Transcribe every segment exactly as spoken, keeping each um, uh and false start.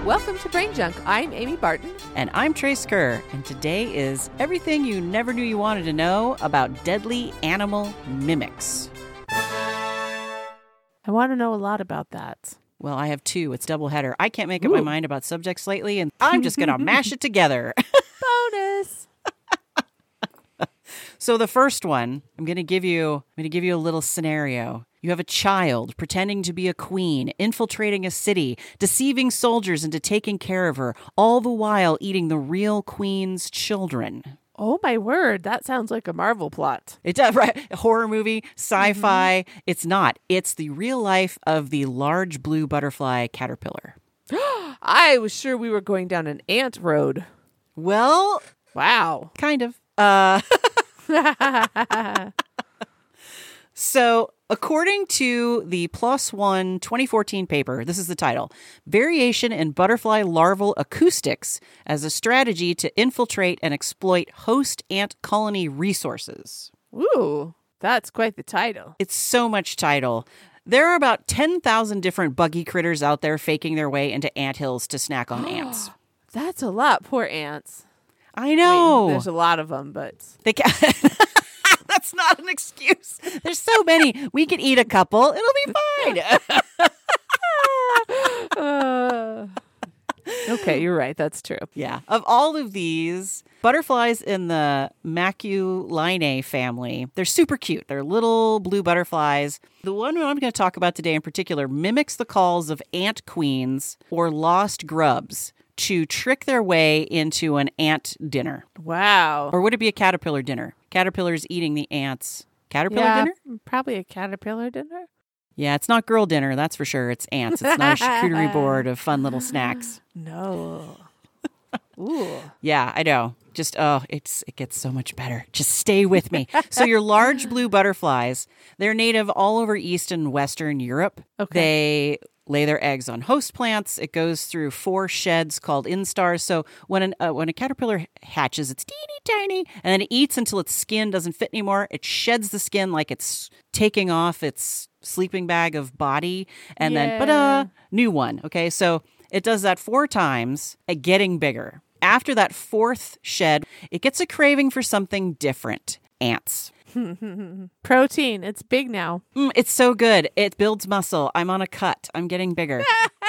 Welcome to Brain Junk. I'm Amy Barton. And I'm Trace Kerr. And today is everything you never knew you wanted to know about deadly animal mimics. I want to know a lot about that. Well, I have two. It's doubleheader. I can't make up Ooh. my mind about subjects lately, and I'm just going to mash it together. Bonus. So the first one, I'm going to give you I'm going to give you a little scenario. You have a child pretending to be a queen, infiltrating a city, deceiving soldiers into taking care of her, all the while eating the real queen's children. Oh, my word. That sounds like a Marvel plot. It does, right? A horror movie, sci-fi. Mm-hmm. It's not. It's the real life of the large blue butterfly caterpillar. I was sure we were going down an ant road. Well, wow. Kind of. Uh, so, according to the PLOS ONE twenty fourteen paper, this is the title, Variation in Butterfly Larval Acoustics as a Strategy to Infiltrate and Exploit Host Ant Colony Resources. Ooh, that's quite the title. It's so much title. There are about ten thousand different buggy critters out there faking their way into anthills to snack on ants. That's a lot. Poor ants. I know. I mean, there's a lot of them, but... They can't... That's not an excuse. There's so many. We could eat a couple. It'll be fine. uh, okay, you're right. That's true. Yeah. Of all of these, butterflies in the Maculinae family, they're super cute. They're little blue butterflies. The one I'm going to talk about today in particular mimics the calls of ant queens or lost grubs to trick their way into an ant dinner. Wow. Or would it be a caterpillar dinner? Caterpillars eating the ants. Caterpillar yeah, dinner? Probably a caterpillar dinner. Yeah, it's not girl dinner, that's for sure. It's ants. It's not a charcuterie board of fun little snacks. No. Ooh. Yeah, I know. Just, oh, it's it gets so much better. Just stay with me. So your large blue butterflies, they're native all over East and Western Europe. Okay. They lay their eggs on host plants. It goes through four sheds called instars. So when an, uh, when a caterpillar hatches, it's teeny tiny, and then it eats until its skin doesn't fit anymore. It sheds the skin like it's taking off its sleeping bag of body, and yeah. then, ta-da, new one. Okay, so it does that four times, uh, getting bigger. After that fourth shed, it gets a craving for something different. Ants. Protein. It's big now. Mm, it's so good. It builds muscle. I'm on a cut. I'm getting bigger.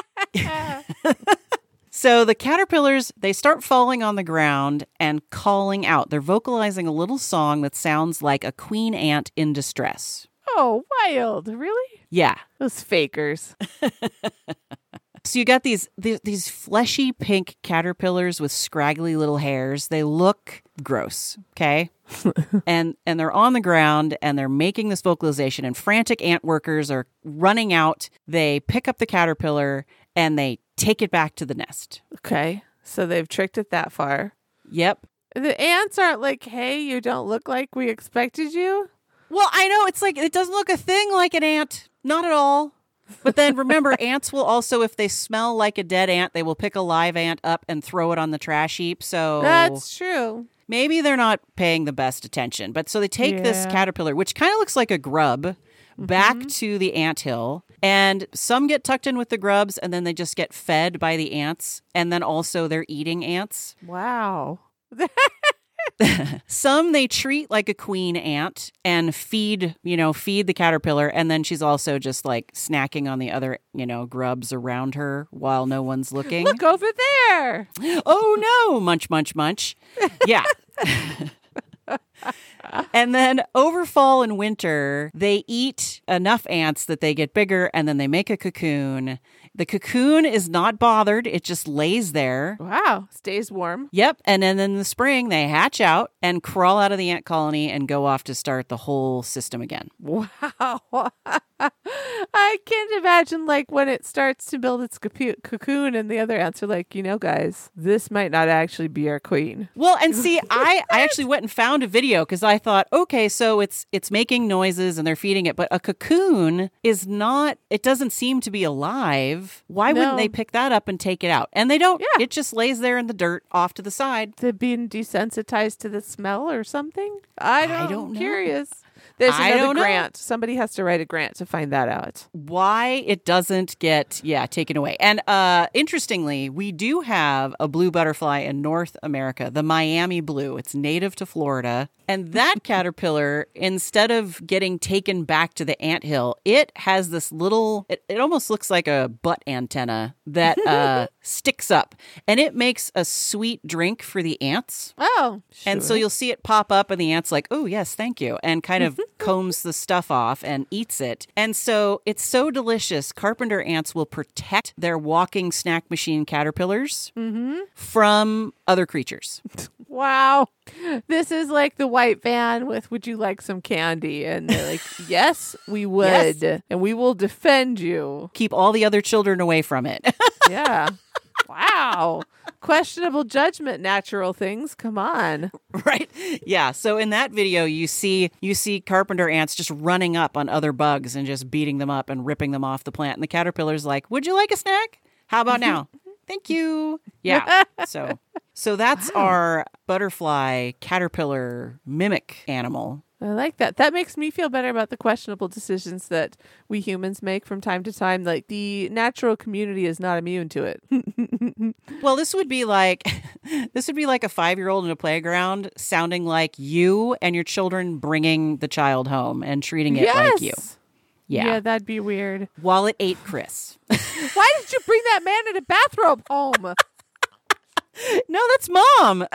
So the caterpillars, they start falling on the ground and calling out. They're vocalizing a little song that sounds like a queen ant in distress. Oh, wild. Really? Yeah. Those fakers. So you got these, these these fleshy pink caterpillars with scraggly little hairs. They look gross, okay? and and they're on the ground and they're making this vocalization, and frantic ant workers are running out. They pick up the caterpillar and they take it back to the nest. Okay. So they've tricked it that far. Yep. The ants aren't like, hey, you don't look like we expected you. Well, I know. It's like, it doesn't look a thing like an ant. Not at all. But then remember, ants will also, if they smell like a dead ant, they will pick a live ant up and throw it on the trash heap. So that's true. Maybe they're not paying the best attention. But so they take yeah. this caterpillar, which kind of looks like a grub, mm-hmm. back to the anthill. And some get tucked in with the grubs, and then they just get fed by the ants. And then also they're eating ants. Wow. Some they treat like a queen ant and feed, you know, feed the caterpillar. And then she's also just like snacking on the other, you know, grubs around her while no one's looking. Look over there. Oh, no. Munch, munch, munch. Yeah. And then over fall and winter, they eat enough ants that they get bigger, and then they make a cocoon. The cocoon is not bothered. It just lays there. Wow. Stays warm. Yep. And then in the spring, they hatch out and crawl out of the ant colony and go off to start the whole system again. Wow. I can't imagine, like, when it starts to build its cocoon and the other ants are like, you know, guys, this might not actually be our queen. Well, and see, I, I actually went and found a video because I thought, okay, so it's it's making noises and they're feeding it, but a cocoon is not, it doesn't seem to be alive. Why no. wouldn't they pick that up and take it out? And they don't. Yeah. It just lays there in the dirt off to the side. They're being desensitized to the smell or something? I don't, I don't know. I'm curious. There's I another don't know. grant. Somebody has to write a grant to find that out. Why it doesn't get, yeah, taken away. And uh, interestingly, we do have a blue butterfly in North America, the Miami blue. It's native to Florida. And that caterpillar, instead of getting taken back to the anthill, it has this little, it, it almost looks like a butt antenna that uh, sticks up. And it makes a sweet drink for the ants. Oh, sure. And so you'll see it pop up and the ant's like, oh, yes, thank you. And kind of combs the stuff off and eats it. And so it's so delicious. Carpenter ants will protect their walking snack machine caterpillars mm-hmm. from other creatures. Wow. This is like the white van with, would you like some candy? And they're like, yes, we would. Yes. And we will defend you. Keep all the other children away from it. Yeah. Wow. Questionable judgment, natural things. Come on. Right? Yeah. So in that video, you see you see carpenter ants just running up on other bugs and just beating them up and ripping them off the plant. And the caterpillar's like, would you like a snack? How about now? Thank you. Yeah. So so that's wow. our butterfly caterpillar mimic animal. I like that. That makes me feel better about the questionable decisions that we humans make from time to time. Like, the natural community is not immune to it. Well, this would be like this would be like a five-year-old in a playground sounding like you and your children bringing the child home and treating it yes. like you. Yeah. Yeah, that'd be weird. While it ate Chris. Why did you bring that man in a bathrobe home? No, that's Mom.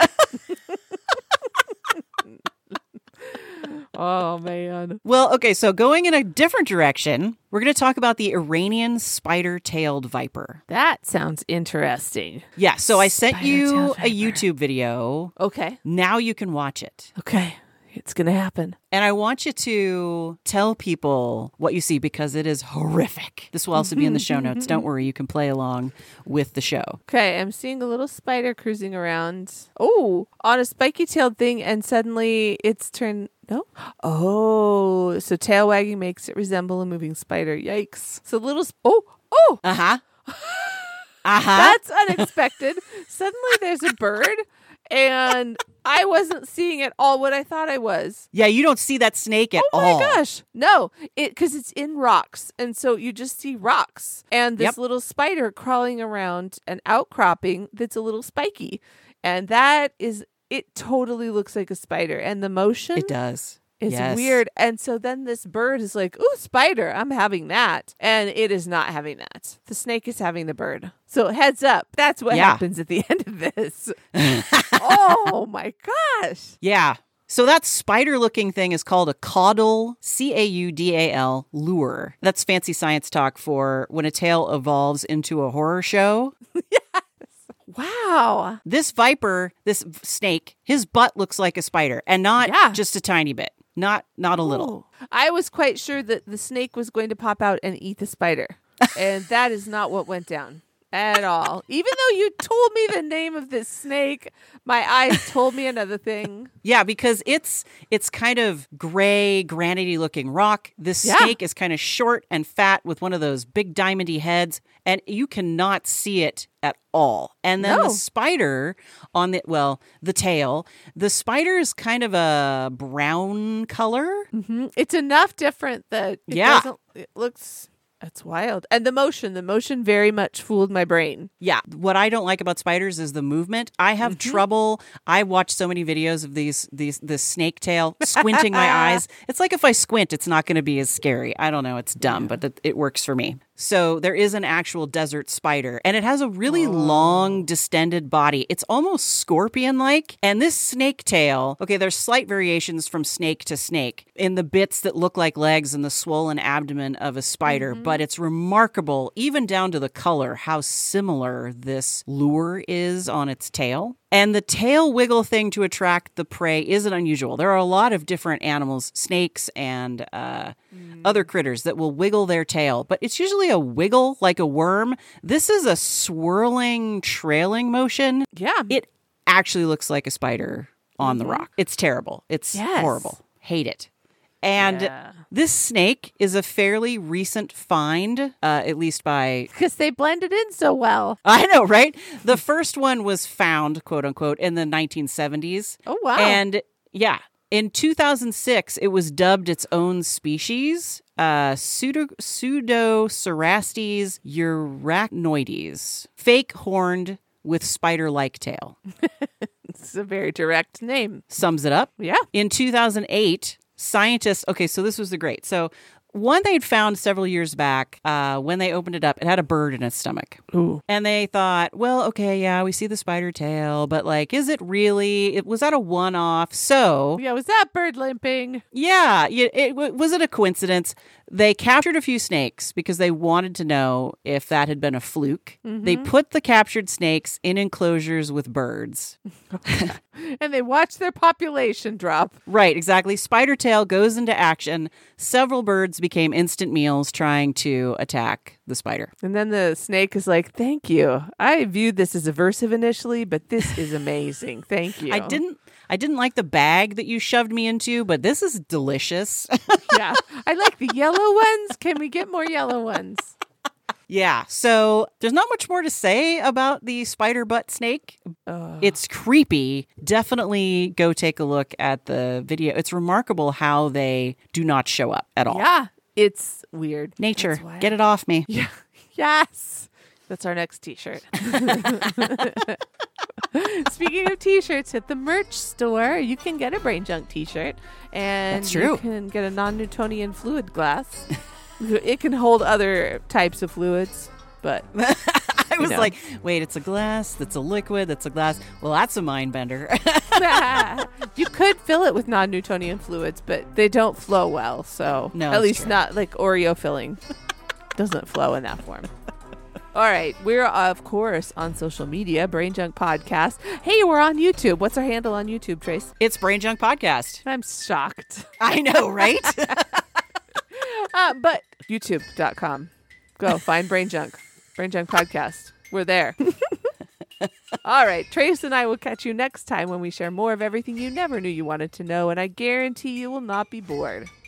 Oh, man. Well, okay, so going in a different direction, we're going to talk about the Iranian spider-tailed viper. That sounds interesting. Yeah, so I sent you Spider-tailed a viper. YouTube video. Okay. Now you can watch it. Okay. It's going to happen. And I want you to tell people what you see because it is horrific. This will also be in the show notes. Don't worry, you can play along with the show. Okay, I'm seeing a little spider cruising around. Oh, on a spiky-tailed thing, and suddenly it's turned... No? Oh, so tail wagging makes it resemble a moving spider. Yikes. So little... Sp- oh, oh! Uh-huh. Uh-huh. That's unexpected. Suddenly there's a bird, and I wasn't seeing at all what I thought I was. Yeah, you don't see that snake at oh all. Oh my gosh. No, it because it's in rocks. And so you just see rocks and this Yep. little spider crawling around an outcropping that's a little spiky. And that is, it totally looks like a spider. And the motion It does. is Yes. weird. And so then this bird is like, ooh, spider, I'm having that. And it is not having that. The snake is having the bird. So heads up, that's what Yeah. happens at the end of this. Oh my gosh. Yeah. So that spider-looking thing is called a caudal, C A U D A L, lure. That's fancy science talk for when a tale evolves into a horror show. Wow. This viper, this v- snake, his butt looks like a spider, and not Yeah. just a tiny bit. Not not a little. Oh. I was quite sure that the snake was going to pop out and eat the spider. And that is not what went down at all. Even though you told me the name of this snake, my eyes told me another thing. Yeah, because it's it's kind of gray, granity looking rock. This Yeah. snake is kind of short and fat with one of those big diamondy heads, and you cannot see it at all. And then No. the spider on the well, the tail, the spider is kind of a brown color. Mm-hmm. It's enough different that it Yeah. doesn't, it looks, it's wild. And the motion, the motion very much fooled my brain. Yeah. What I don't like about spiders is the movement. I have Mm-hmm. trouble. I watch so many videos of these these this snake tail squinting my eyes. It's like if I squint, it's not going to be as scary. I don't know. It's dumb, but it, it works for me. So there is an actual desert spider, and it has a really long, distended body. It's almost scorpion-like. And this snake tail, okay, there's slight variations from snake to snake in the bits that look like legs and the swollen abdomen of a spider, but it's remarkable, even down to the color, how similar this lure is on its tail. And the tail wiggle thing to attract the prey isn't unusual. There are a lot of different animals, snakes and uh, mm. other critters that will wiggle their tail, but it's usually a wiggle like a worm. This is a swirling, trailing motion. Yeah. It actually looks like a spider on Mm-hmm. the rock. It's terrible. It's Yes. horrible. Hate it. And Yeah. this snake is a fairly recent find, uh, at least by... Because they blended in so well. I know, right? The first one was found, quote unquote, in the nineteen seventies. Oh, wow. And yeah, In two thousand six, it was dubbed its own species, uh, pseudo Pseudocerastes urachnoides, fake horned with spider-like tail. It's a very direct name. Sums it up. Yeah. In two thousand eight, scientists, okay, so this was the great. So one they'd found several years back, uh, when they opened it up, it had a bird in its stomach. Ooh. And they thought, well, okay, yeah, we see the spider tail, but like, is it really, it was that a one-off? So Yeah, was that bird limping? yeah, it, it, was it a coincidence? They captured a few snakes because they wanted to know if that had been a fluke. Mm-hmm. They put the captured snakes in enclosures with birds. And they watched their population drop. Right, exactly. Spider tail goes into action. Several birds became instant meals trying to attack the spider. And then the snake is like, thank you. I viewed this as aversive initially, but this is amazing. Thank you. I didn't I didn't like the bag that you shoved me into, but this is delicious. Yeah. I like the yellow ones. Can we get more yellow ones? Yeah, so there's not much more to say about the spider butt snake. Uh, It's creepy. Definitely go take a look at the video. It's remarkable how they do not show up at all. yeah, it's weird. Nature, That's why- get it off me. Yeah. Yes. That's our next t-shirt. Speaking of t-shirts, at the merch store, you can get a Brain Junk t-shirt. And That's true. you can get a non-Newtonian fluid glass. It can hold other types of fluids, but I was know. like, wait, it's a glass, that's a liquid, that's a glass. Well, that's a mind bender. you could fill it with non-Newtonian fluids, but they don't flow well. So No, at that's least true. not like Oreo filling doesn't flow in that form. All right. We're, of course, on social media, Brain Junk Podcast. Hey, we're on YouTube. What's our handle on YouTube, Trace? It's Brain Junk Podcast. I'm shocked. I know, right? Uh, but youtube dot com. Go find Brain Junk. Brain Junk Podcast. We're there. All right. Trace and I will catch you next time when we share more of everything you never knew you wanted to know, and I guarantee you will not be bored.